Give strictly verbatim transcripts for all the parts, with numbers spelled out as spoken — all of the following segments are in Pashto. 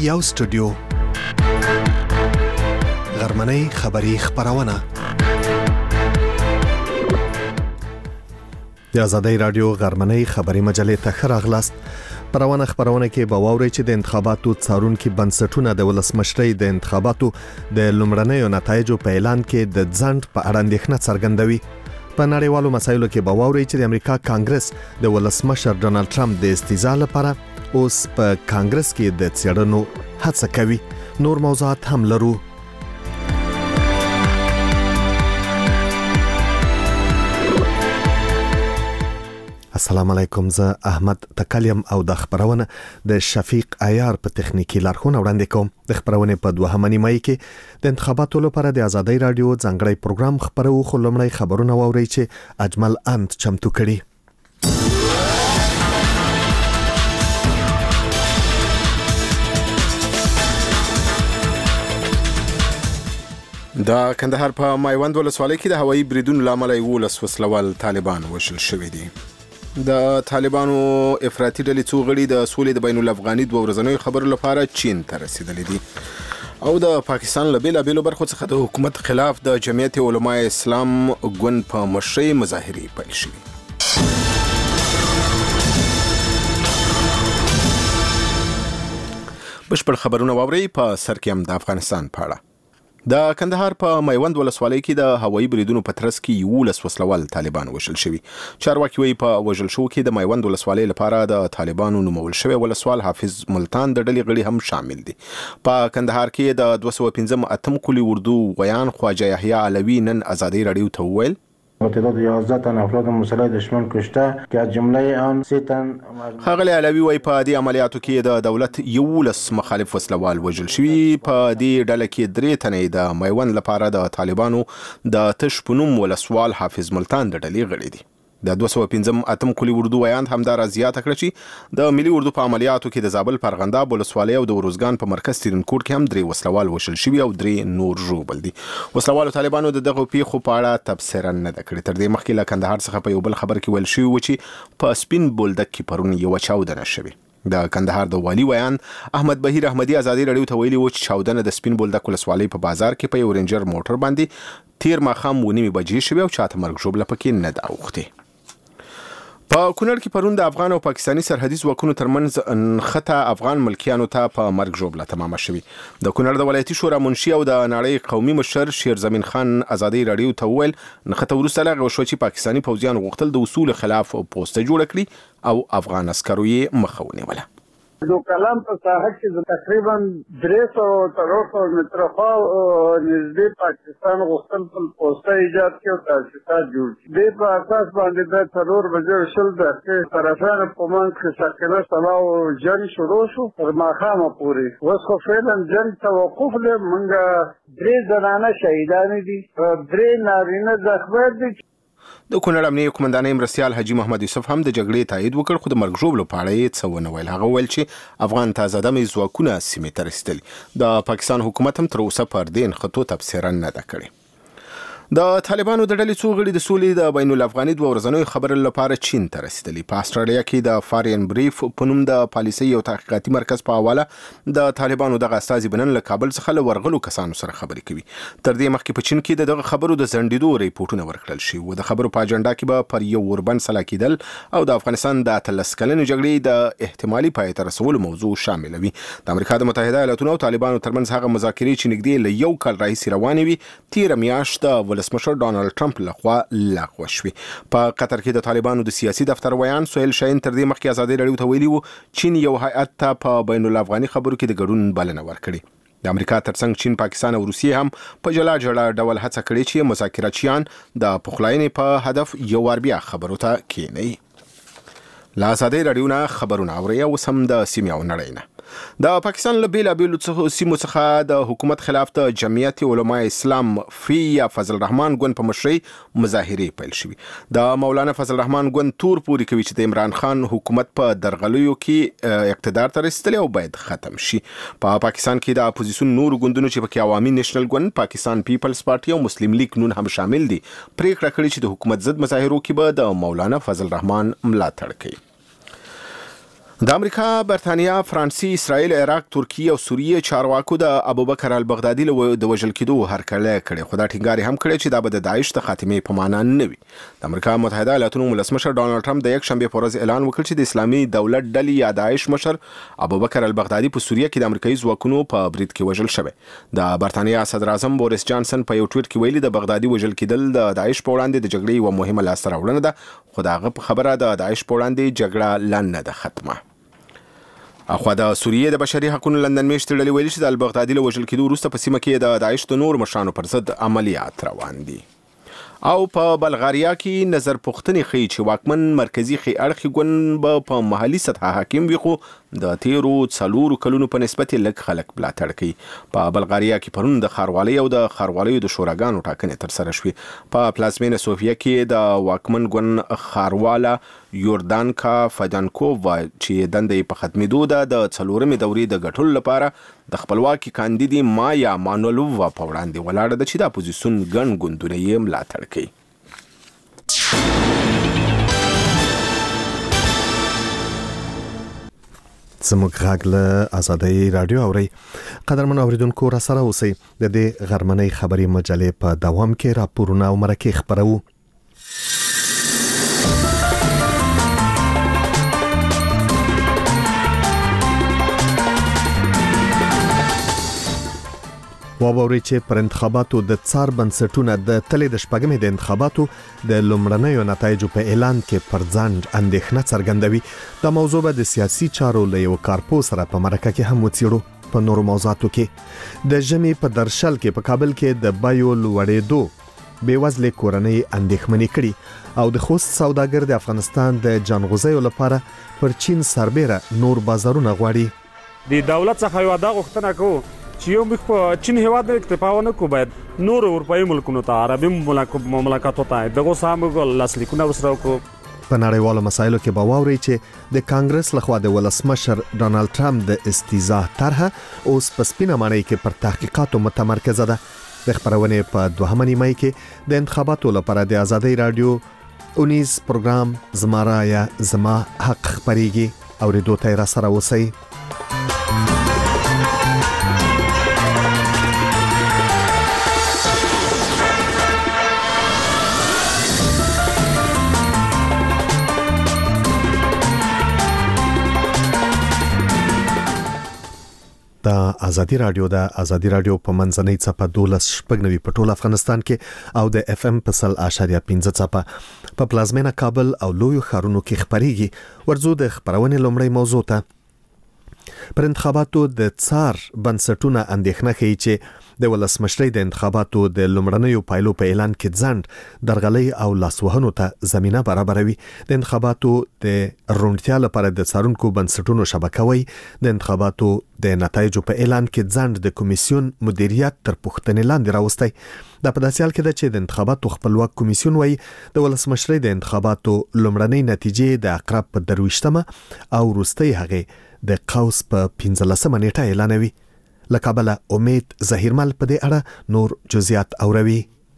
یو سټوډیو غرمنۍ خبری خبرونه د آزادۍ رادیو غرمنۍ خبری مجلې ته ښه راغلاست. پرونه خبرونه کې به واورئ چې د انتخاباتو څارونکو بنسټونه د ولسمشرۍ د انتخاباتو د لومړنیو نتایجو په اعلان کې د ځنډ په اړه اندېښنه څرګندوي. په نړیوالو مسایلو کې به واورئ چې د امریکا کانګرس د ولسمشر ډونالد ټرمپ د استیزا لپاره اوس په کانګرس کې د څېړنو هڅه کوي. نور موضوعات هم لرو. السلام علیکم، زه احمد تکلیم او د خبرونه د شفیق عیار په تخنیکی لارښوونه وړاندې کوم. د خبرونه په دوهمه نیمه کې د انتخاباتو لپاره د آزادۍ رادیو ځانګړی پروګرام خبرو خو لمړی خبرونه واوري چې اجمل انت چمتو کړي. د کندهار په مایوند ولسوالۍ کې د هوایي بریدونو لامل یو لس وسلوال طالبان وشل شوي دي. د طالبانو افراطي ډلې څو غړي د سولې د بین الافغاني دوه ورځنیو خبرو لپاره چین ته رسیدلي دي او د پاکستان له بیلابیلو برخو څخه د حکومت خلاف د جمعیت علماء اسلام ګوند په مشرۍ مظاهرې پیل شوې. بشپړ خبرونه واورئ. په سر کې هم د افغانستان په اړه. د کندهار په میوند ولسوالۍ کې د هوایي بریدونو په ترڅ کې یولس وسلوال طالبان وشل شوي. چارواکي وایي په وژل شو کې د میوند ولسوالۍ لپاره د طالبانو نومول شوی ولسوال حافظ ملتان د ډلې غړي هم شامل دي. په کندهار کې د دوه سوه پنځه اتم کلي اردو غویان خواجه یحیی علوی نن آزادۍ رادیو ته وویل تعداد یازده تن افراد مسلح دشمن کشته که از جمله آن سه تن. ښاغلی علوی وایي په دې عملیاتو کې د دولت یولس مخالف وسلوال وژل شوي. په دې ډله کې درې تنې د میوند لپاره د طالبانو د تش په نوم ولسوال حافظ ملتان د ډلې غړي دي. د دوه سوه پنځه اتم کلي اردو ویاند همدارا زیاته کړه چې د ملي اردو په عملیاتو کې د زابل پرغنداب ولسوالۍ او د وروزګان په مرکز ترینکوټ کې هم درې وسلوال وشل شوي او درې نور ژوبل دي. وسلوالو طالبانو د دغه پیښو په اړه تبصره نه ده کړې. تر دې مخکې له کندهار څخه په یو بل خبر کې ویل شوي و چې په سپین بولدک کې پرون یوه چاودنه شوې. د کندهار د والي ویاند احمد بهیر احمدي آزادۍ رادیو ته ویلي و چې چاودنه د سپین بولدک ولسوالۍ په بازار کې په یو رینجر موټر باندې تیر ماښام اوه نیمې بجې شوې او چاته مرګ ژوبله پکې نه ده اوښتې. په کونړ کې پرون د افغان او پاکستاني سرحدي ځواکونو ترمنځ نښته افغان ملکیانو ته په مرګ ژوبله تمامه شوې. د کونړ د ولایتي شورا منشي او د نړۍ قومي مشر شیر زمین خان آزادۍ رادیو ته وویل نښته وروسته له هغې وشوه چې پاکستاني پوځیانو غوښتل د اصولو خلاف پوسته جوړه کړي او افغان عسکرو یې مخه ونیوله. دو کلام په ساحه کې تقریبا درې سوه څلور سوه متره خوا نږدې پاکستان غوښتل خپل پوسته ایجاد کړي او تاسیسات جوړ کړي. دې په اساس باندې د څلور بجې شل دقیقې طرفیانو په منځ کې ساکنه سلا او جنګ شروع شو تر ماښامه پورې. اوس خو فعلا جنګ توقف دی. موږ درې زنانه شهیدانې دي، درې نارینه زخمیان دي. د کونړ امنیه قومندانۍ مرستیال حاجي محمد یوسف هم د جګړې تایید وکړ خو د مرګ ژوبلو په اړه یې څه ونه ویل. هغه ویل چې افغان تازه دمې ځواکونه سیمې ته رسېدلي. د پاکستان حکومت هم تر اوسه پر دې نښتو تبصره نه ده کړې. د طالبانو د ډلې څو غړي د سولې د بین الافغاني دوه ورځنیو خبرو لپاره چین ته رسیدلي. په استرالیا کې د فارین بریف په نوم د پالیسۍ او تحقیقاتي مرکز په حواله د طالبانو دغه استازي بنن له کابل څخه له ورغلو کسانو سره خبرې کوي. تر دې مخکې په چین کې دغه خبرو د ځنډېدو ریپورټونه ورکړل شوي و. د خبرو په اجنډا کې به پر یو اوربند سلا کېدل او د افغانستان د اتلس کلنې جګړې د احتمالي پای ته رسولو موضوع شامله وي. د امریکا د متحده ایالاتونو او طالبانو ترمنځ هغه مذاکرې چې نږدې له یو کال راهیسې روانې وي تېره میاشت د ولسمشر ډونالډ ټرمپ لخوا لغوه شوې. په قطر کې د طالبانو د سیاسي دفتر ویان سهیل شاهین تر دې مخکې آزادۍ رادیو ته ویلي و چین یو هیئت ته په بین الافغاني خبرو کې د ګډون بلنه ورکړې. د امریکا ترڅنګ چین، پاکستان او روسیې هم په جلا جلا ډول هڅه کړې چې مذاکراتچیان د پخلاینې په هدف یو وار بیا خبرو ته کېنوي. له آزادۍ رادیو نه خبرونه اورئ. اوس هم د سیمې او نړۍ نه. د پاکستان له بیلابیلو سیمو څخه د حکومت خلاف د جمعیت علماء اسلام فی یا فضل الرحمن ګوند په مشرۍ مظاهرې پیل شوي. د مولانا فضل الرحمن ګوند تور پورې کوي چې د عمران خان حکومت په درغلیو کې اقتدار ته رسېدلی او باید ختم شي. په پاکستان کې د اپوزیسیون نورو ګوندونو چې پکې عوامي نیشنل ګوند، پاکستان پیپلز پارټي او مسلم لیگ نون هم شامل دي پریکړه کړې چې د حکومت ضد مظاهرو کې به د مولانا فضل الرحمن ملاتړ کوي. د امریکا، برتانیا، فرانسې، اسرائیل، عراق، ترکیه او سوریه چارواکو د ابوبکر البغدادي له د وژل کېدو هرکلی کړی، خو دا ټینګار هم کړی چې دا به د داعش د خاتمې په معنا نه وي. د امریکا متحده ایالاتو ولسمشر ډانلډ ټرمپ د یک شنبه په ورځ اعلان وکړ چې د اسلامي دولت ډلې یا داعش مشر ابوبکر البغدادي په سوریه کې د امریکایي ځواکونو په برید کې وژل شوی. د برتانیا صدر اعظم بوریس جانسن په یو ټویټ کې ویلي د بغدادي وژل کېدل د داعش په وړاندې د جګړې یوه مهمه لاسته راوړنه ده، خو د هغه په خبره د داعش په وړاندې جګړه لا نه ده ختمه. اخوا د سوریه د بشري حقوقو لندن میشتې ډلې ویلي چې د البغدادي له وژل کېدو وروسته په سیمه کې د داعش د نور مشرانو پر ضد عملیات روان دي. او په بلغاریا کې نظر پوښتنې ښیي چې واکمن مرکزي خي اړخي ګوند به په محلي سطح حاکم وي، خو د تیرو څلورو کلونو په نسبت لږ خلک ملاتړ کوي. په بلغاریا کې پرون د ښاروالۍ او د ښاروالۍ د شوراګانو ټاکنې ترسره شوې. په پلازمینه سوفیا کې د واکمن ګوند ښارواله یوردانکا فدانکووا چې دنده په ختمېدو ده د څلورمې دورې د ګټلو لپاره د خپلواکي کاندیدي مایا مانولووا په وړاندې ولاړه ده چې د اپوزیسیون ګڼ ګوندونه یې ملاتړ کوي. زموږ غږ له آزادۍ رادیو اوري. قدرمن اوریدونکو را سره اوسئ. د دې غرمنۍ خبري مجلې په دوام کې راپورونه او مرکې خبرو. وابوري چې پر انتخاباتو د څار بنسټونه د تلې د شپږمې د انتخاباتو د لومړنیو نتایجو په اعلان کې پر ځان اندېښنه څرګندوي. دا موضوع به د سیاسي چارو له یو کارپو سره په مرکه کې هم وڅېړو. په نورو موضوعاتو کې د ژمي په درشل کې په کابل کې د بیو لوړېدو بېوزلې کورنۍ اندېښمنې کړي او د خوست سوداګر د افغانستان د جانغوزیو لپاره پر چین سربېره نور بازارونه غواړي. د دولت څخه یو دا غوښتنه کوو چې یو مخ په چین هیواد کې اکتفا ونه کو، باید نور اروپאי ملکونو ته عربي مملکتونو ته دغه سامګل لاسلیکونه وسره کو. په نړیوالو مسایلو کې به واوري چې د کانګرس لخوا د ولسمشر ډانلډ ټرمپ د استیزا طرحه اوس په سپینه معنی کې پر تحقیقاتو متمرکزه ده. د خبرونې په دوهمه نیمه کې د انتخاباتو لپاره د آزادۍ رادیو اونیز پروګرام زما رایا زما حق خبريږي او ریډیو ته را سره اوسئ. د آزادۍ رادیو د آزادۍ رادیو په منځنۍ څپه دولس شپږ نوي په ټول افغانستان کې او د اف ام په سل اشاریه پنځه څپه په پلازمینه کابل او لویو ښارونو کې خبريږي. ورزو د خبرونې لومړی موضوع ته پر انتخاباتو د څار بنسټونه اندېښنه ښیي چې د ولسمشرۍ د انتخاباتو د لومړنیو پایلو په اعلان کې ځنډ درغلي او لاسوهنو ته زمينه برابروي. د انتخاباتو د روڼتیا لپاره د څارونکو بنسټونو شبکه وي د انتخاباتو د نتایجو په اعلان کې ځنډ د کمیسیون مدیریت تر پوښتنې لاندې راوستي. دا په داسې حال کې ده چې د انتخاباتو خپلواک کمیسیون وایي د ولسمشرۍ د انتخاباتو لومړنۍ نتیجې د اقرب په درویشتمه او وروستۍ هغې د قوس په پنځلسمه نیټه اعلانوي. له کابله امید ظهیرمل په دې اړه نور جزئیات اوروي.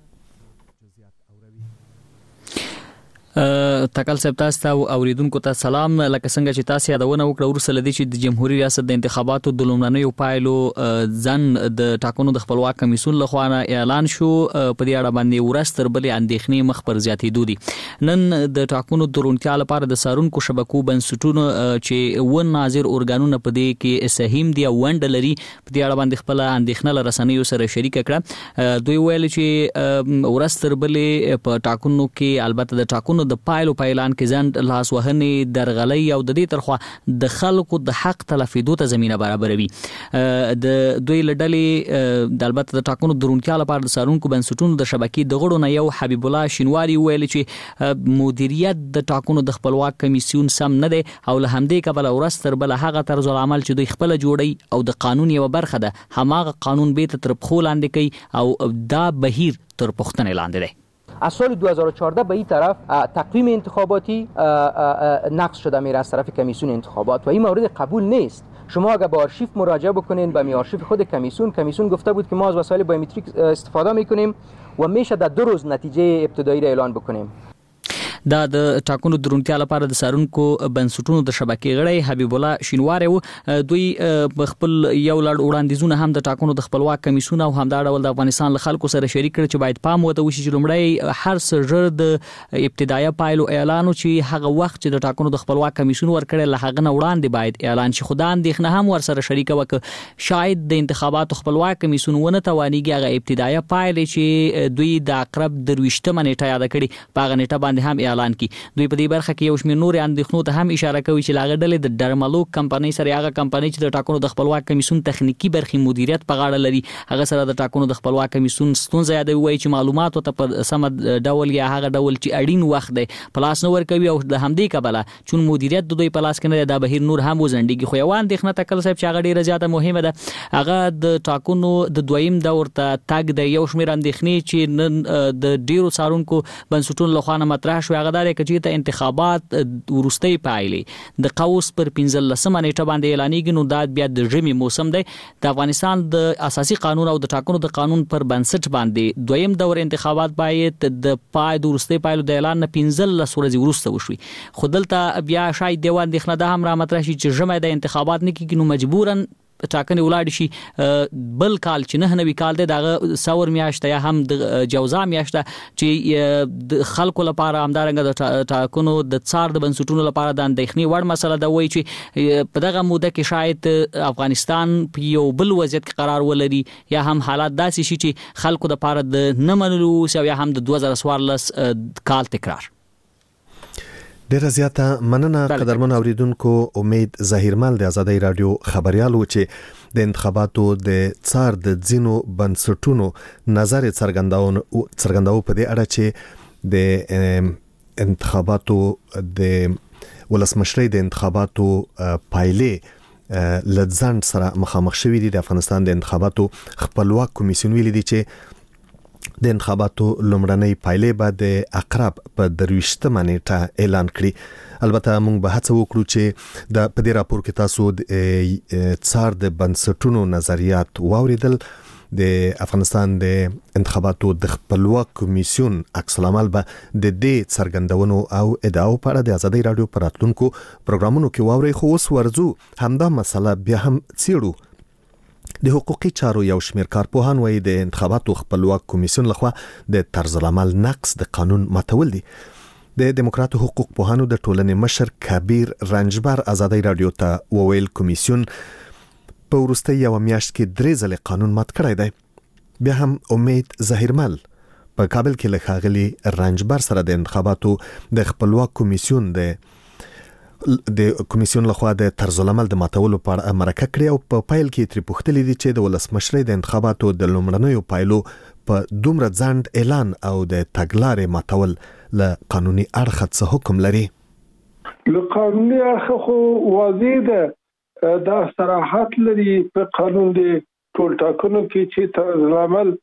تکل صاحب تاسو ته اوریدونکو ته سلام. لکه څنګه چې تاسو یادونه وکړه ورسره لدی چې د جمهوریت ریاست د انتخاباتو د لومړنیو پایلو ځن د ټاکنو د خپلواک کمیسیون لخوا اعلان شو. په دې اړه باندې ورستر بلې اندېښنې مخ پر زیاتېدو دي. نن د ټاکنو د روڼتیا لپاره د سارونکو شبکو بنسټونو چې و ناظر اورګانونه په دې کې سهیم دی او ونډه لري په دې اړه باندې خپل اندېښنه لرسنیو سره شریک کړه. دوی ویل چې ورستر بلې په ټاکنو کې البته د ټاکنو د پایلو په اعلان کې ځند لاس وهنې درغلي او د دې ترخوا د خلکو د حق تلفیدو ته زمينه برابروي. د دوی لړلې د البته د ټاکنو درونتیا لپاره د سارونکو بنسټونو د شبکې د غړو نه یو حبیب الله شینواری ویل چې مدیریت د ټاکنو د خپلواک کمیسیون سم نه دی او له همدې کبله ورستر بل هغه طرز العمل چې دوی خپل جوړي او د قانون یو برخه ده هماغه قانون به تر پخو لاندې کوي او دا بهیر تر پختنې لاندې دی. از سال دو هزار و چهارده به این طرف تقویم انتخاباتی نقض شده میره از طرف کمیسیون انتخابات و این مورد قبول نیست. شما اگر به آرشیف مراجعه بکنین به می آرشیف خود کمیسیون کمیسیون گفته بود که ما از وسایل بایومتریک استفاده میکنیم و میشه در دو روز نتیجه ابتدایی را اعلان بکنیم. دا د ټاکنو درونتیا لپاره د سارونکو بنسټونو د شبکې غړی حبیب الله شینواری و. دوی خپل یو لړ وړاندیزونه هم د ټاکنو د خپلواک کمیسیون او هم د ډول د افغانستان له خلکو سره شریک کړ چې باید پام وته وشي چې لومړی هر څه د ابتدایي پایلو اعلان چې هغه وخت چې د ټاکنو د خپلواک کمیسیون ورکړل لهغه نه وړاندې باید اعلان شي. خدان اندېښنه هم ور سره شریک وک شاید د انتخاباتو خپلواک کمیسیون ونه توانیږي هغه ابتدایي پایلې چې دوی د اقرب درويشتمه نیټه یاد کړي په هغه نیټه باندې هم اعلان کړي. دوی په دې برخه کې یو شمېر نور اندېښنو ته هم اشاره کوي چې لاغه ډلې د ډرمالوک کمپنۍ سره هغه کمپنۍ چې د ټاکنو د خپلواک کمیسیون تخنیکی برخې مدیریت په غاړه لري هغه سره د ټاکنو د خپلواک کمیسیون ستونزه یادوي وایي چې معلومات ته په سم ډول یا هغه ډول چې اړین وخت دی پلاس نو ور کوي او د همدې کبله چون مدیریت د دوی پلاس کې نه د بهیر نور هم وزندګي خو یوان دښنه تکل صاحب چې هغه ډیره زیاته مهمه ده هغه د ټاکنو د دویم دور ته تګ د یو شمېر اندېښنې چې نن د ډیرو څارونکو بنسټونو له خوا مطرح شو هغه د کچې ته انتخابات ورستۍ پایلې د قوس پر پنځلسمه نیټه باندې اعلانېږي نو دا بیا د ژمي موسم دی د افغانستان د اساسي قانون او د ټاکنو د قانون پر بنسټ باندې دویم دور انتخابات باید د پای د ورستۍ پایلو د اعلان نه پنځلس ورځې وروسته وشوي. خو دلته بیا شاید دیوان اندېښنه ده هم را مطرح شي چې ژمی د انتخابات نه کېږي نو مجبوراً ټاکنې ولاړ شي بل کال چې نه نوي کال دی دغه سور میاشت یا هم د جوزا میاشت چې د خلکو لپاره همدارنګه د ټاکنو د څار د بنسټونو لپاره د اندېښنې وړ مسله ده وایي چې په دغه موده کې شاید افغانستان په یو بل وضعیت کې قرار ولري یا هم حالات داسې شي چې خلکو لپاره د نه منلو یا هم د دوه زره څوارلس کال تکرار. ډیره زیاته مننه قدرمن اوریدونکو. امید ظاهرمل د آزادۍ رادیو خبريال و چې د انتخاباتو د څار د ځینو بنسټونو نظر څرګنداو څرګنداو په دې اړه چې د انتخاباتو د ولسمشرۍ د انتخاباتو پایلې لږ سره مخامخ شوې دي. د افغانستان د انتخاباتو خپلواک کمیسیون ویلي دي چې د انتخاباتو لومړنۍ پایلې به د اقرب په درويشتمه نیټه اعلان کړي. البته موږ به هڅه وکړو چې د په دې راپور کې تاسو د څار د بنسټونو نظریات واوریدل. د افغانستان د انتخاباتو د خپلواک کمیسیون عکس العمل به د دې څرګندونو او ادعاو په اړه د آزادۍ رادیو پراتلونکو پروګرامونو کې واوري. خو اوس ورزو همدا مسله بیا هم څیړو. د حقوقي چارو یو شمېر کارپوهان وایي د انتخاباتو خپلواک کمیسیون لخوا د طرز العمل نقص د قانون ماتول دي. د دیموکراتو حقوق پوهانو د ټولنې مشر کبیر رنجبر آزادۍ رادیو ته وویل کمیسیون په وروستۍ یو میاشت کې درې ځلې قانون مات کړی دی. بیا هم امید ظاهرمل په کابل کې له ښاغلي رنجبر سره د انتخاباتو د خپلواک کمیسیون د د کمیسیون لخوا د طرز العمل د ماتولو په اړه مرکه کړې او په پایل کې تری پوښتلې دي چې د ولسمشرۍ د انتخاباتو د لومړنیو پایلو په دومره ځنډ اعلان او د تګلارې ماتول له قانوني اړخه څه حکم لري. له قانوني اړخه خو واضح ده دا صراحت لري په قانون د ټول ټاکنو کې چې طرز العمل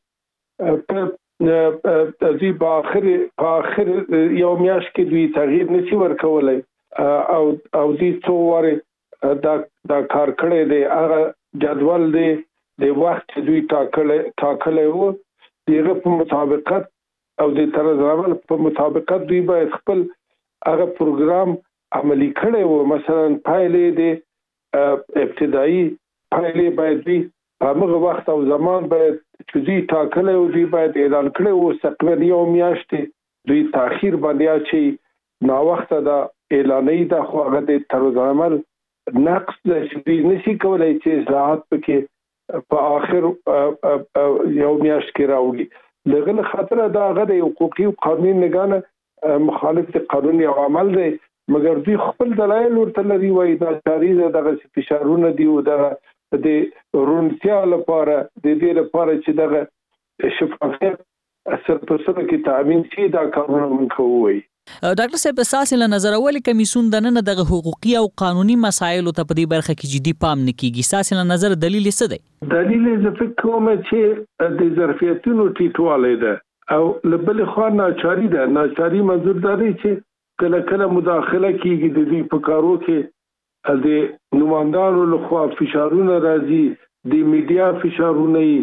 په دوی په اخر په اخر یو میاشت کې دوی تغییر نشي ورکولای او او دې څو واره دا دا کار کړی دی. هغه جدول دی د وخت دوی ټاکلې ټاکلې وو دغه په مطابقت او د طرز عمل په مطابقت دوی باید خپل هغه پروګرام عملی کړی وو. مثلا پایلې د ابتدایي پایلې باید دوی په هغه وخت او زمان باید چې دوی ټاکلې وو دوی باید اعلان کړی وو. تقریبا یو میاشت دوی تاخير باندې چې نا وخت دا اعلانې دا خو هغه د طرز عمل نقص د نشي کولای چې اصلاحات پکې په اخر یو میاشت کې راوړي. لغه خاطر دا هغه د حقوقي او قانوني نگانه مخالف قانوني عمل دی مګر دوی خپل دلایل ورته لري وایي دا جاری دغه فشارونه دی او دغه د رونتیا لپاره د دې لپاره چې دغه شفافیت اثر په سره کې تامین شي دا کارونه موږ کوو. ډاکټر صاحب اساس له نظر اول کمیسیون د نن د حقوقي او قانوني مسایلو ته په دې برخه کې جدي پام نه کیږي. اساس له نظر دلیل څه دی؟ دلیل زه فکر کوم چې د ظرفیتونو ټیټوالی ده او لبل خو ناچاري ده. ناچاري منظور دا دی چې کله کله مداخله کیږي د دې په کارو کې د نمائندانو لخوا فشارونه راځي د میډیا فشارونه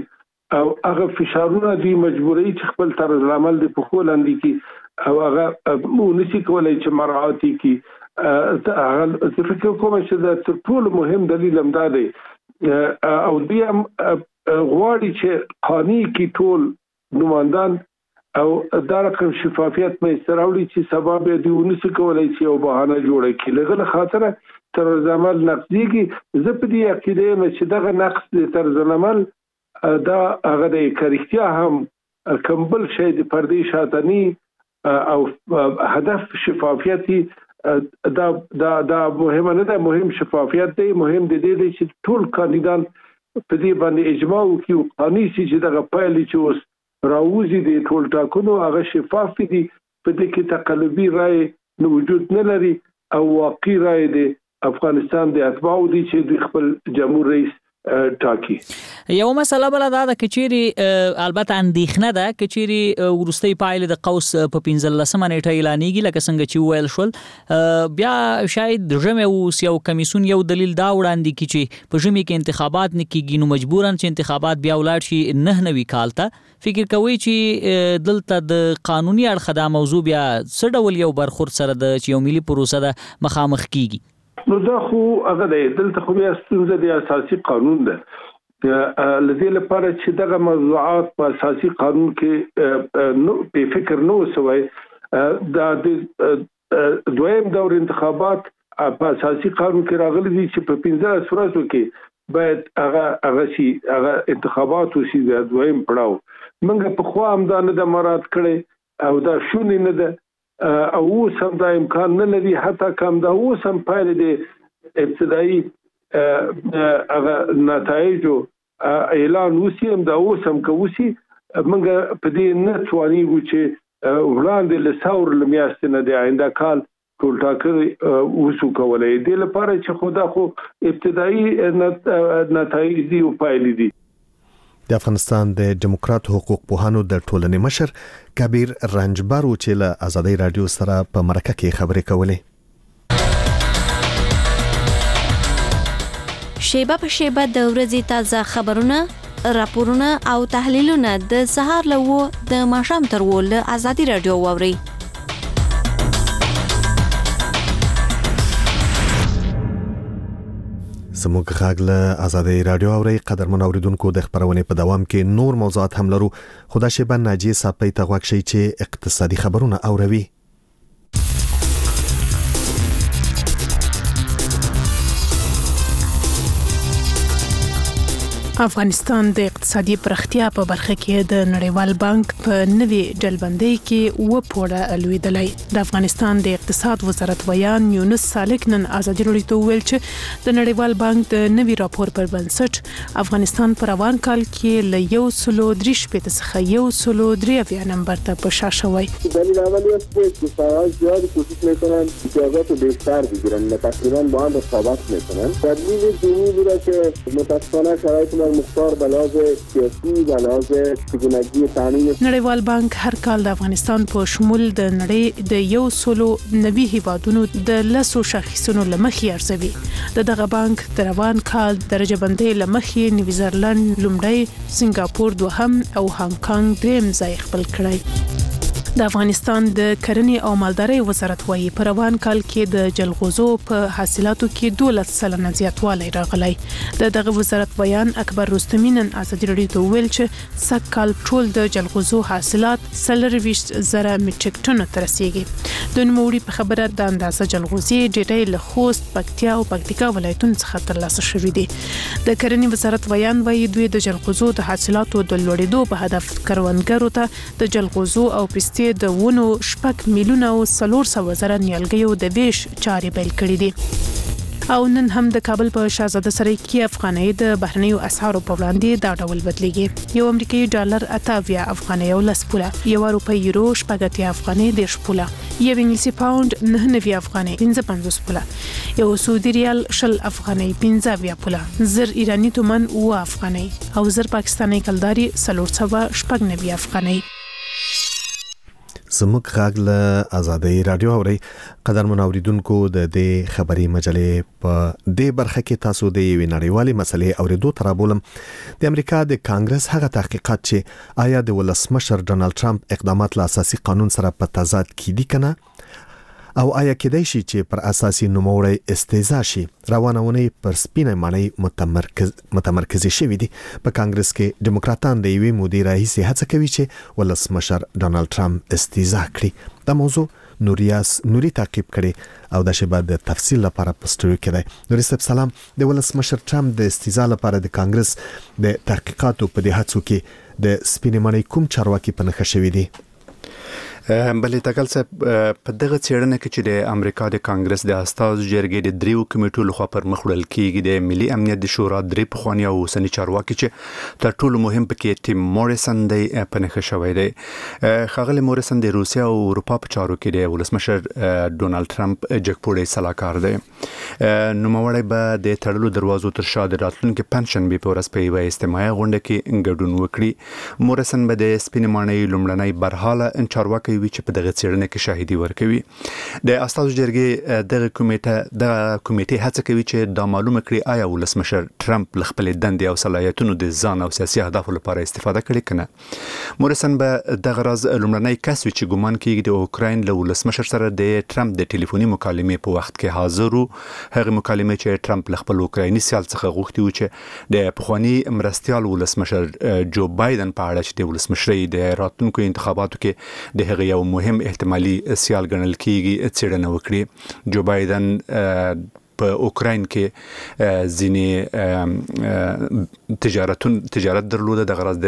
او هغه فشارونه دی مجبوري چې خپل طرز عمل د په خول اندي کی او هغه مو نشي کولای چې مراعاتي کی هغه فکر کوم چې دا ټول مهم دلیل هم دا دی او دیم غواړي چې قانوني کی ټول نمائندان او دا رقم شفافیت مې سراوړي چې سبب دی ونسي کولای چې یو بهانه جوړه کړي لغه خاطر طرز عمل نقضيږي زه په دې عقیده یم چې دغه نقص د طرز عمل دا هغه د کریکتیا هم کمبل شي د پردې شاتني او هدف شفافیتي دا دا دا مهمه نه ده مهم شفافیت دی مهم د دې چې ټول کاندیدان په دې باندې اجماع وکړي او قانوني چې دغه پایلې چې اوس راوځي د ټول ټاکنو هغه شفاف دي په دې کې تقلبي رائے نه وجود نه لري او واقعي رائے د افغانستان د اتباعو دي چې د خپل جمهور رئیس ټاکي یو مسله بل دا د کچيري البته اندېښنه ده کچيري ورستي پایله د قوس په پنځلسمه نیټه اعلانېږي لکه څنګه چې ویل شول بیا شاید ژمه اوس یو کمیسون یو دلیل دا وړاندې کی چې په ژمه کې انتخابات نه کیږي نو مجبورن چې انتخابات بیا ولاړ شي نه نوي کال ته فکر کوي چې دلته د قانوني اړخ دا موضوع بیا څه ډول یو برخورد سره د یو ملي پروسه د مخامخ کیږي نو دا خو هغه دی دلته خو بیا ستونزه د اساسي قانون ده لدې لپاره چې دغه موضوعات په اساسي قانون کې نو په فکر نو سوی د دویم دور انتخابات په اساسي قانون کې راغلي دي چې په پنځه ورځو کې باید هغه هغه شي هغه انتخابات وشي د دویم پړاو موږ په خو هم دا نه د مراد کړي او دا شونې نه ده او اوس هم دا امکان نه لري حتی کم دا اوس هم پایله د ابتدایي هغه نتایجو اعلان وسی هم دا اوس هم کوسی موږ په دې نه توانیږو چې وړاندې له څور لمیاشتې نه د آینده کال ټول ټاکنې وسو کولای دي لپاره چې خدا خو ابتدایي نتایج دي او پایلې دي د افغانستان د ډیموکرات حقوق پوهانو د ټولنې مشر کبیر رنجبر چې له آزادۍ رادیو سره په مرکه کې خبرې کولې شیبه په شیبه د ورځې تازه خبرونه راپورونه او تحلیلونه د سهار له و د ماښام تر و له آزادۍ رادیو واوري زموږ غږ له آزادۍ رادیو اوري قدرمن اوریدونکو د خبرونې په دوام کې نور موضوعات هم لرو خدا شیبه ناجی صاحب ته غوښ شي چې اقتصادي خبرونه اوروي افغانستان د اقتصادي پرختیا په برخه کې د نړیوال بانک په نوي ډلبندۍ کې و پوره لویدلای د افغانستان د اقتصاد وزارت ویان یونس سالک نن آزادي رادیو ته ویل چې د نړیوال بانک د نوي راپور پر بنسټ افغانستان په روان کال کې له یو سلو درې شپږ څخه یو سلو درې اویا نمبر ته په شا شوی دلیل اولی است که کشورهای زیادی کوشش میکنند امتیازات بیشتر بگیرند و تقریبا با هم رقابت میکنند تدلیل دومی بوده که متاسفانه شرایط مختار بلاز سیاسی بلاز چگونگی تامین نړیوال بانک هر کال د افغانستان په شمول د نړۍ د یو سلو نوي هیوادونو د لسو شاخصونو لمخې ارزوي د دغه بانک د روان کال درجه بندۍ لمخې نیوزیلند لومړی سنگاپور دوهم او هانګ کانګ دریم ځای خپل کړی د افغانستان د کرنې او مالدارۍ وزارت وايي په روان کال کې د جلغوزو په حاصلاتو کې دولس سلنه زیاتوالی راغلی د دغه وزارت بیان اکبر رستمی نن آزادي رادیو ته ویل چې سږ کال ټول د جلغوزو حاصلات څلرویشت زره میټریک ټنو ته رسیږي د نوموړي په خبره د اندازه جلغوزي ډېری له خوست پکتیا او پکتیکا ولایتونو څخه ترلاسه شوې دي د کرنې وزارت بیان وايي دوی د جلغوزو د حاصلاتو د لوړېدو په هدف کروندګرو ته د جلغوزو او پستې د ونو شپږ میلیونه او څلور سوه زره نیالګیو د ویش چارې پیل کړې دي او نن هم د کابل په شاهزاده سرای کې افغانۍ د بهرنیو اسعارو په وړاندې دا ډول بدلیږي یو امریکایي ډالر اتاویا افغانۍ او لس پوله یو روپۍ یورو شپږ اتیا افغانۍ دیرش پوله یو انګلیسي پاوند نه نوي افغانۍ پنځه پنځوس پوله یو سعودي ریال شل افغانۍ پنځه اویا پوله زر ایراني تومن اوه افغانۍ او زر پاکستاني کلداري څلور سوه شپږ نوي افغانۍ زموږ غږ له آزادۍ رادیو اوري. قدرمن اوریدونکو د دې خبري مجلې په دې برخه کې تاسو د یوې نړیوالې مسلې اوریدو ترابولم. د امریکا د کانګرس هغه تحقیقات چې آیا د ولسمشر ډونالد ټرمپ اقدامات له اساسي قانون سره په تضاد کې دي کنه او آیا کېدای شي چې پر اساسي نوموړی استهزاء شي. روانونه پر سپینه معنی متمرکز متمرکز شوی دي. په کانګرس کې ډیموکراتان د یوې مودې راهیسې هڅه کوي چې ولسمشر ډونالد ټرمپ استهزاء کړي. دا موضوع نوریاس نوري تعقیب کړي او د شبا د تفصیل لپاره په سټوډیو کې دی. نوري صاحب سلام. د ولسمشر ټرمپ د استهزاء لپاره د کانګرس د تحقیقاتو په دې هڅو کې د سپینه معنی کوم چارواکي په نخښه شوی دي؟ بلې تکل صاحب په دغه څېړنه کې چې د امریکا د کانګرس د استازو جرګې د دریو کمیټو لخوا پر مخ وړل کېږي د ملي امنیت د شورا درې پخواني او اوسني چارواکي چې تر ټولو مهم پکې ټیم موریسن دی په نښه شوی دی. ښاغلی موریسن د روسیا او اروپا په چارو کې د ولسمشر ډونالد ټرمپ جګپوړی سلاکار دی. نوموړی به د تړلو دروازو تر شا د راتلونکي پنجشنبې په ورځ په یوه اجتماعي غونډه کې ګډون وکړي. موریسن به د سپینې ماڼۍ لومړنی برحاله چارواکی وي چې په دغه څېړنه کې شاهدي ورکوي. د استازو جرګې دغه کمیټه د کمیټې هڅه کوي چې دا معلومه کړي آیا ولسمشر ټرمپ له خپل دندې او صلاحیتونو د ځان او سیاسي اهدافو لپاره استفاده کړې کنه. موریسن به دغه راز لومړنی کس وي چې ګومان کیږي د اوکراین له ولسمشر سره د ټرمپ د ټلیفوني مکالمې په وخت کې حاضر وو. هغه مکالمې چې ټرمپ له خپل اوکرایني سیال څخه غوښتي و چې د پخواني مرستیال ولسمشر جو بایدن په اړه چې د ولسمشرۍ د راتلونکو انتخاباتو کې د هغه یو مهم احتمالي سیال ګڼل کیږي څېړنه وکړي. جو بایدن په اوکراین کې ځینې تجارتون تجارت درلوده. د غرض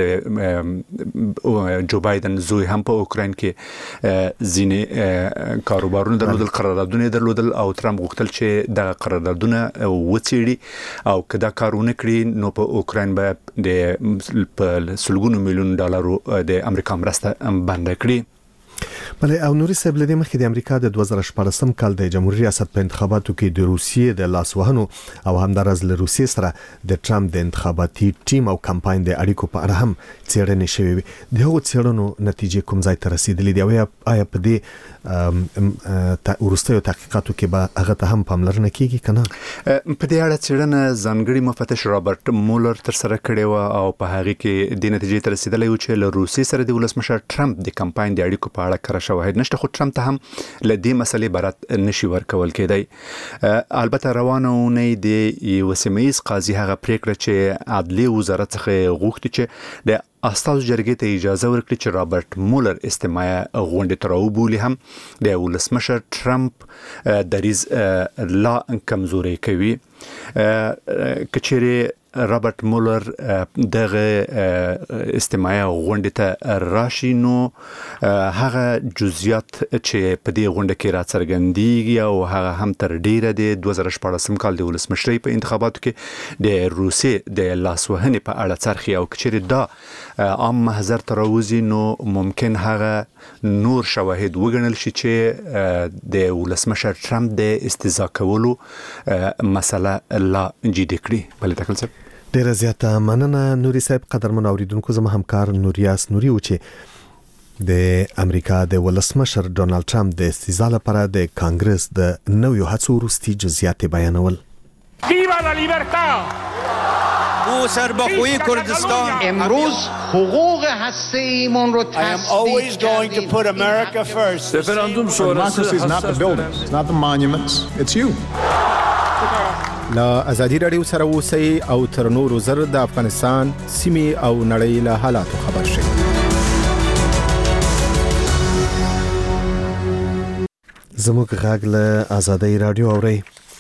د جو بایدن زوی هم په اوکراین کې ځینې کاروبارونه درلودل، قراردادونه درلودل او ترامپ غوښتل چې د قراردادونه وڅېړي او که دا کار ونه کړي نو په اوکراین به د په سلګونو میلیون ډالرو د امریکا مرسته بنده کړي. بلې او نوري صاحب لدې مخکې د امریکا د دوه زره شپاړسم کال د جمهوریت ریاست په انتخاباتو کې د روسیې د لاسوهنو او همدارس له روسیې سره د ټرمپ د انتخاباتي ټیم او کمپاین د اړیکو په اړه هم څېړنې شوې وي. د هغو څېړنو نتیجې کوم ځای ته رسیدلې دي او آیا په دې وروستیو تحقیقاتو کې به هغه ته هم پاملرنه کیږي کنه؟ په دې اړه څېړنه ځانګړي مفتش رابرټ مولر تر سره کړې و او په هغه کې د نتیجې ته رسیدلی و چې له روسیې سره د ولسمشر ټرمپ د کمپاین د اړیکو په اړه کره شواهد نشته، خو ټرمپ ته هم له دې مسلې برات نشي ورکول کېدی. البته روانه اونۍ د یو سیمه ییز قاضي هغه پریکړه چې عدلیه وزارت څخه غوښتي چې د استازو جرګې ته اجازه ورکړي چې رابرټ مولر استماعي غونډې ته راوبولي هم د ولسمشر ټرمپ دریز لا کمزوري کوي. که چیرې رابرټ مولر دغه استماعي غونډې ته راشي نو هغه جزئیات چې په دې غونډه کې راڅرګندېږي او هغه هم تر ډیره د دوه زره شپاړسم کال د ولسمشرۍ په انتخاباتو کې د روسیې د لاسوهنې په اړه څرخي او که چیرې دا عام محضر ته راوځي نو ممکن هغه نور شواهد وګڼل شي چې د ولسمشر ټرمپ د استهزاء کولو مسله لا جدي کړي. بلې تکل صاحب ډیره زیاته مننه نوري صاحب. قدرمن اوریدونکو زما همکار نوریاس نوري و چې د امریکا د ولسمشر ډونالد ټرمپ د استهزاء لپاره د کانګرس د نویو هڅو وروستي جزئیات بیانول. ویوا لا لیبرتا او سربخوی کردستان امروز حقوق هسته‌ایمون رو تصدیق کردیم. رفراندوم شورای is not the buildings, it's not the monuments, it's you. لا ازادي رادیو سره اوسئ او تر نورو زر د افغانستان سیمې او نړۍ له حالاتو خبر شئ. زموږ غږ له آزادۍ رادیو اورئ.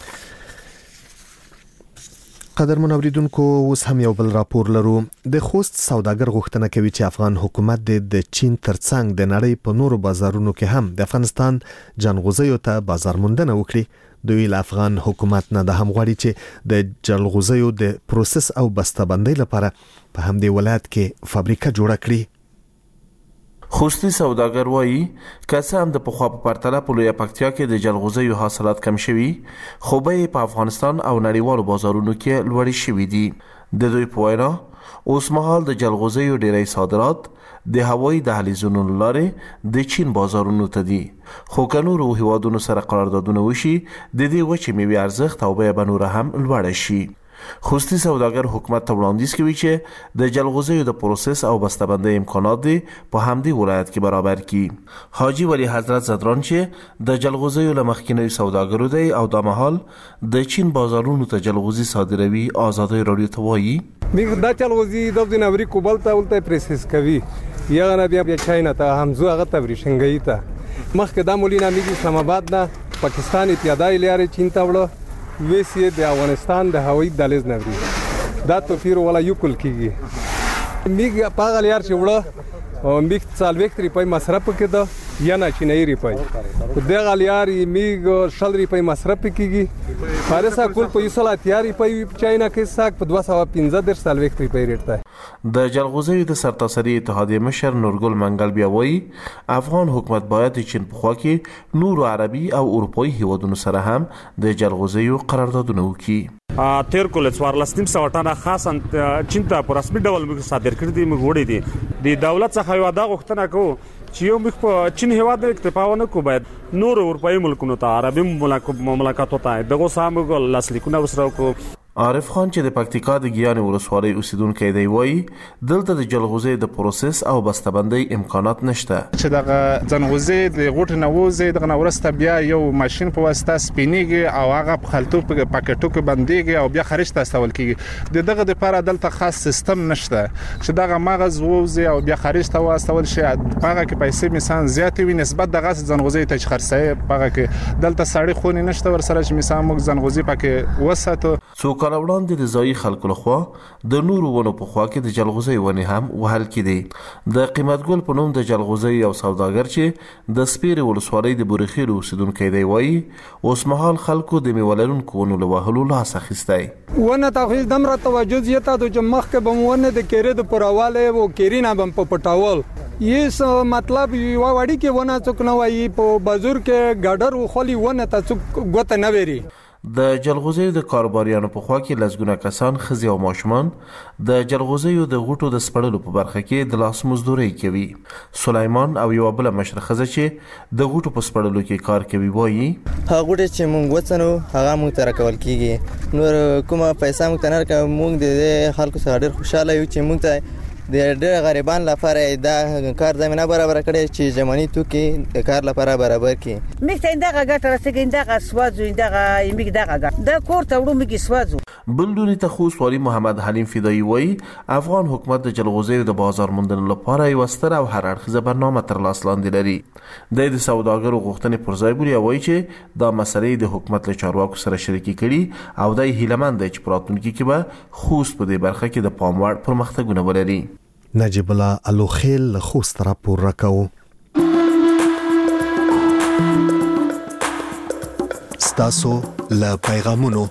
قدرمن اوریدونکو اوس هم یو بل راپور لرو. د خوست سوداګر غوښتنه کوي چې افغان حکومت د چین ترڅنګ د نړۍ په نورو بازارونو کې هم د افغانستان جنغوزیو ته بازار موندنه وکړي. دوی له افغان حکومت نه د هم غواړي چې د جلغوزیو د پروسس او بسته‌بندۍ لپاره په همدې ولایت کې فابریکه جوړه کړي. خوستی سوداګر وایي که څه هم د پخوا په پرتله په لویه پکتیا کې د جلغوزیو حاصلات کم شوي خو به په افغانستان او نړیوالو بازارونو کې لوړې شوي دي. د دوی په وینا اوس مهال د جلغوزیو ډیری صادرات د هوایي دهلیزونو لارې د چین بازارونو ته دي، خو که نورو هیوادونو سره قراردادونه وشي د دې وچې میوې ارزښت او بیه به نوره هم لوړه شي. خوستي سوداګر حکومت ته وړاندیز کوي چې د جلغوزیو د پروسس او بسته‌بندۍ امکانات دي په همدې ولایت کې برابر کړي. حاجي ولی حضرت زدران چې د جلغوزیو له مخکینیو سوداګرو دی او دا مهال د چین بازارونو ته جلغوزي صادروي، آزادۍ راډیو ته وایي میګ دا جلغوزي د دنوري کوبل ته ولته پروسس کوي یا نه بیا چاینا ته همزو هغه ته ورشنګي ته مخکې دا مولینا میګ اسلام آباد نه پاکستان اتحادیه لري چین ته وړو ویسې د افغانستان د هوایي دهلیز نوري دا توفیر ولا یو کل کیږي میګ پاغل یار چې وړه او میګ څلوېښت روپۍ مصرف کېده یا نه چینایي روپۍ دغه لیار میګ شل روپۍ مصرف کیږي فارسا کول په یو سل اتیا روپۍ چاینا کې ساک په دوه سوه پنځه دېرش څلوېښت روپۍ ریټ دی. د جلغوزیو د سرتاسري اتحادیې مشر نورګل منګل بیا وایي افغان حکومت باید د چین په خوا کې نورو عربي او اروپایي هیوادونو سره هم د جلغوزیو قراردادونه وکړي. تیر کول څوارلس نیم سوه ټنه خاص چین ته په رسمي ډول موږ صادر کړي دي، موږ وړي دي. د دولت څخه یو دا غوښتنه کوو چې یو موږ په چین هیواد کې اکتفا ونه کوو، باید نور اروپایي ملکونو ته عربي مملکتونو ته دغه سامو لاسلیکونه وسره وکړو. عارف خان چې د پکتیکا د ګیانې ولسوالۍ اوسیدونکی دی وایي دلته د جلغوزي د پروسس او بسته‌بندۍ امکانات نشته. چې دغه ځنغوزي د غوټ نه وځي دغه ورسته بیا یو ماشين په واسطه سپینیږي او هغه په خلطو په پاکټو کې بنديږي او بیا خارج ته استول کیږي. د دغه لپاره دلته خاص سیستم نشته چې دغه مغز وځي او بیا خارج ته واستول شي. هغه کې پیسې مثلا زیات وي نسبت دغه ځنغوزي ته خرڅي هغه کې دلته سړی خونی نشته ور سره چې مثلا موږ ځنغوزي پکې وساتو. څو کال وړاندې د ځایي خلکو لخوا د نورو ونو په خوا کې د جلغوزي ونې هم وهل کېدې. د قیمت ګل په نوم د جلغوزي یو سوداګر چې د سپیرې ولسوالۍ د بورخیل اوسیدونکی دی وایي اوس مهال خلکو د میوه لرونکو ونو له وهلو لاس اخیستی. ونه ته دمره توجه زیاته ده چې مخکې به مو ونه د کیرې د پراواله او کیرې نه به په پټاول یې مطلب یو وړي کې ونه څوک نه وایي په بازار کې ګډر وخلی ونه ته څوک ګوته نه وری. د جلغوزیو د کاروباریانو په خوا کې لسګونه کسان ښځې او ماشومان د جلغوزیو د غوټو د سپړلو په برخه کې د لاس مزدوري کوي. سلیمان او یو بل مشر ښځه چې د غوټو په سپړلو کې کار کوي وایي هغه غوټه چې مونږ وڅنو هغه مونږ تر کول کیږي، نور کومه پیسې مونږ تنر کوي. مونږ د خلکو سره ډېر خوشاله یو چې مونږ ته د ډېر غریبان لپاره دا کار زمينه برابر کړي چې جمعي توکي د کار لپاره برابر کړي. مخته انده غټه رسېږي انده سوازو انده یمیګ دغه دا کور ته وړو مګي سوازو. بل لوري ته خو سوالي محمد حلیم فدایي وایي افغان حکومت د جلغوزیو د بازار موندنې لپاره یو ستر او هر اړخیزه برنامه تر لاس لاندې لري. د سوداګرو غوښتنې پر ځای بولي وایي چې دا مسلې د حکومت له چارواکو سره شریکي کړي او د هیلمند د چپراتونکو کې به خوست په دې برخه کې د پاموړ پرمختګونه ولري. نجیب الله الوخیل خوست راپور راکاو. ستاسو له پیغامونو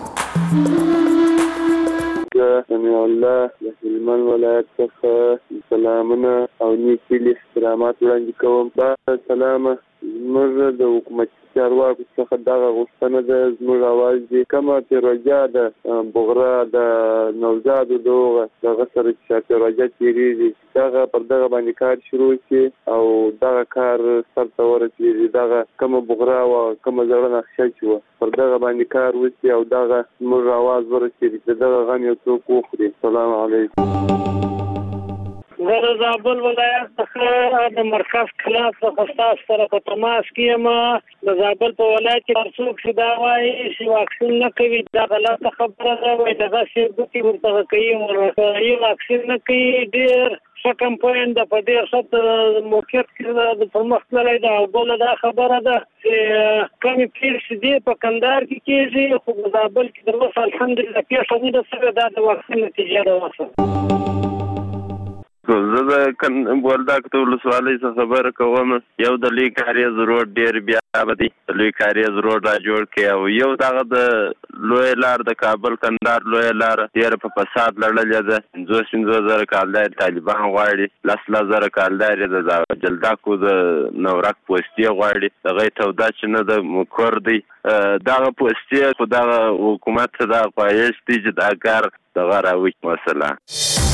سمع الله د هلمند ولایت څخه سلامونه او نیک احترامات وړاندې کوم. با سلامه زموږ د حکومت چارواکو څخه دغه غوښتنه ده زموږ اواز دې کومه تیروجا ده بغرا د نوزادو دغه دغه سره چې تیروجا تیریږي دغه پر دغه باندې کار شروع شي او دغه کار سرته ورسېږي. دغه کومه بغرا او کومه زړه نقشه چې وه پر دغه باندې کار وشي او دغه زموږ اواز ورسېږي چې دغه غم یو څوک وخوري. السلام علیکم. زه د زابل ولایت څخه د مرکز کلاس څخه ستاسو سره په تماس کې یم. د زابل په ولایت کې هر څوک چې دا وایي چې واکسین نه کوي دا غلطه خبره ده. وایي دغسې ګوتې ورته کوي ورته واکسین نه کوي. ډېر ښه کمپاین ده په ډېر ښه موقعیت کې د پرمخ تللی ده. او بله دا خبره ده چې کمې پیښې دي په کندهار کې کېږي خو په زابل کې تر اوسه الحمدلله پیښه نه ده سوې. دا د واکسین نتیجه ده اوسه. زه د بولدک ته ولسوالۍ څخه خبره کوم. یو د لوی کاریز روډ ډېر بیا دی. د لوی کاریز روډ را جوړ کړي او یو دغه د لوی لار د کابل کندهار لوی لار ډېره په فساد لړلې ده. پنځوس پنځوس زره کالدار طالبان غواړي، لس لس زره کالدار د جلداکو د نورک پوستې غواړي. دغه تودا چې نه د مکور دی دغه پوستې خو دغه حکومت ته دغه خواهش دی چې دا کار دغه راوي مثلا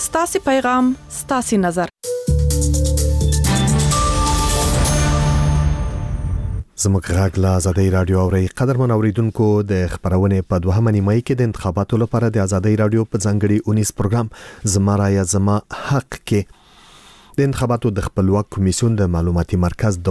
ستاسو پیغام ستاسو نظر زموږ غږ لا آزادۍ رادیو اوري قدرمن اوریدونکو د خبرونه په دوهمه نیمه کې د انتخاباتو لپاره د آزادۍ رادیو په ځانګړي اونیس پروګرام زما رایا زما حق کې د انتخاباتو د خپلواک کمیسیون د معلوماتي مرکز